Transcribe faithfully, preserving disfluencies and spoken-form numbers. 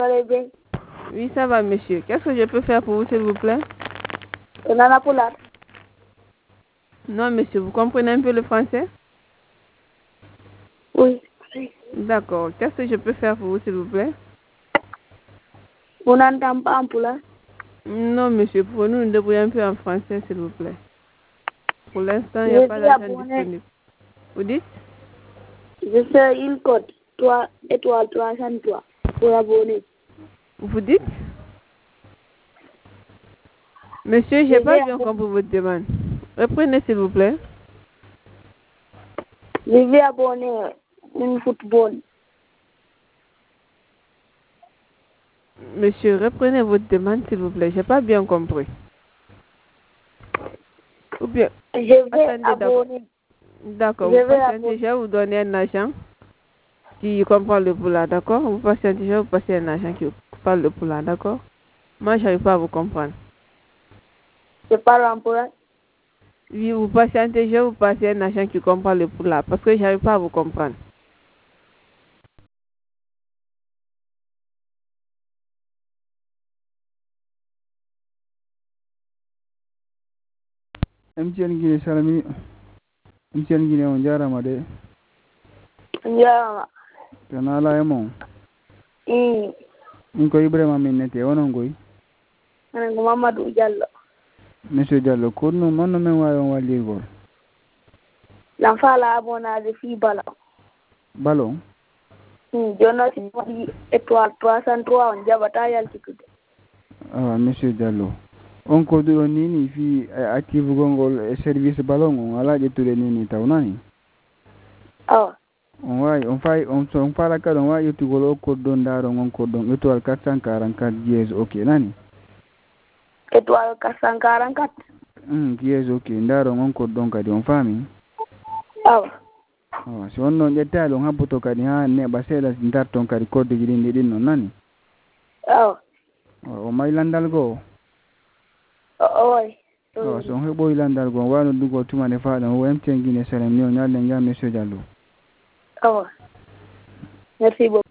allez bien? Oui, ça va, monsieur. Qu'est-ce que je peux faire pour vous, s'il vous plaît? Nana Poulard. Non, monsieur, vous comprenez un peu le français? Oui. D'accord. Qu'est-ce que je peux faire pour vous, s'il vous plaît? Vous n'entendez pas en Poulard? Non, monsieur, pour nous nous débrouiller un peu en français, s'il vous plaît. Pour l'instant, il n'y Je a pas suis d'argent abonné. disponible. Vous dites? Je fais une code trois étoiles trois cent trois pour abonner. Vous dites? Monsieur, je n'ai pas bien compris votre demande. Reprenez, s'il vous plaît. Je vais abonner une football. Monsieur, reprenez votre demande, s'il vous plaît. Je n'ai pas bien compris. Ou bien, Je vais attendez, abonner. d'accord. Je Vous vais patientez, abonner. je vais vous donner un agent qui comprend le poula, d'accord? Vous patientez, je vais vous passer un agent qui parle le poula, d'accord? Moi, je n'arrive pas à vous comprendre. Je parle en Poulard. Oui, vous patientez, je vais vous passer un agent qui comprend le poula, parce que je n'arrive pas à vous comprendre. M T N Guinée salami M T N Guinée on jarama de Njama. tana ala e mon Mm. min ko Ibrahima min nete wonon goy Ana ko Mamadou Diallo. Monsieur Diallo ko no man men wawi on wallirgol L'enfant l'a abonné fii ballon. ballon Mm. Jono si waɗi étoile trois cent trois on jaɓata yaltitude. awa Monsieur Diallo on ko duɗon nini fi active gongol e service ballon on ala ƴettude nini tawnani Awa. on wawi on fayi on so on faala kadi on wawi ƴettugol o code ɗon ndaron on code ɗon étoile quatre cent quarante-quatre dièse ok nani Étoile quatre cent quarante-quatre. Mm, dièse ok ndaron on code ɗon kadi on faami Awa. awa si on noon ƴettali on habboto kadi ha neɓa seeɗa darton kadi code ji ɗin ɗi ɗin noon nani Awa. o mayi landal goo Oy. awa so on heɓoyi landal goo on wano dugo tumane faɗon o M T N Guinée Salem ni o ñallen jam Monsieur Diallo Awa. Merci beaucoup.